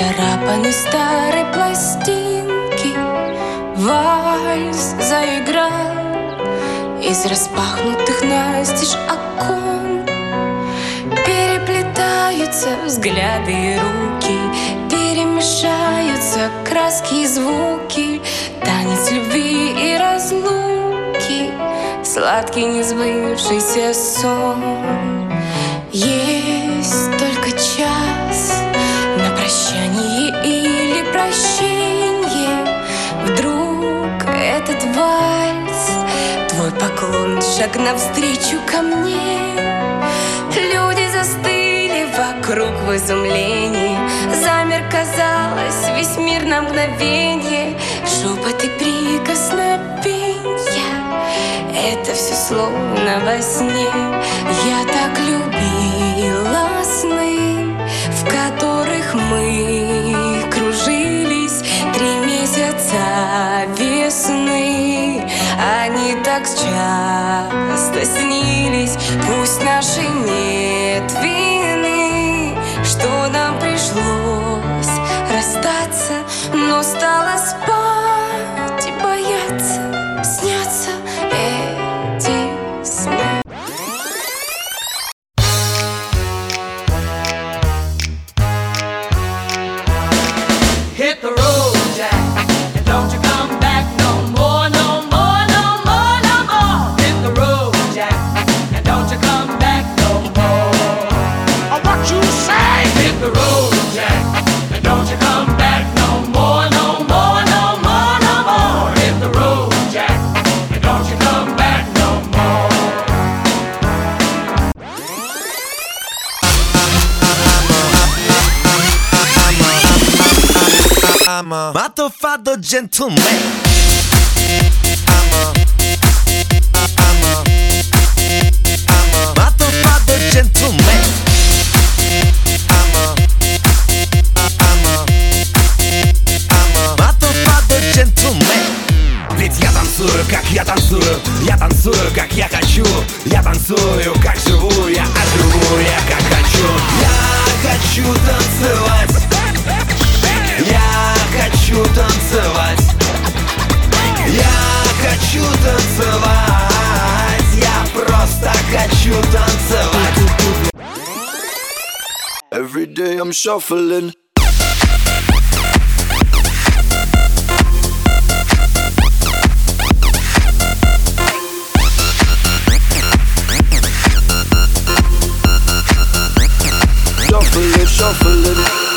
поцарапанной старой пластинки вальс заиграл из распахнутых настежь окон. Переплетаются взгляды и руки, перемешаются краски и звуки, танец любви и разлуки, сладкий несбывшийся сон. Есть только час на прощание или прощенье. Вдруг этот вальс, твой поклон, шаг навстречу ко мне. Люди застыли вокруг в изумлении, замер, казалось, весь мир на мгновенье. Шепот и прикосновенья, это все словно во сне. Я так любила сны, в которых мы кружились 3 месяца весны. Они так часто снились. Пусть нашей нет вины, что нам пришлось расстаться, но стало спать и бояться снятся эти сны. Hit the road, Jack, and don't you come back no more, no more, no more, no more. Hit the road, Jack, and don't you come back no more. What you say? Hit the road, Jack, and don't you come back no more, no more, no more, no more. Hit the road, Jack, and don't you come back no more. I'm a motherfucker gentleman. I'm a motherfucker gentleman. I'm a motherfucker gentleman. Ведь я танцую, как я танцую, я танцую, как я хочу, я танцую, как живу, я живу, я как хочу. Я хочу танцевать. Я хочу танцевать. Я хочу танцевать. Я просто хочу танцевать. Every day I'm shuffling. Shuffling, shuffling.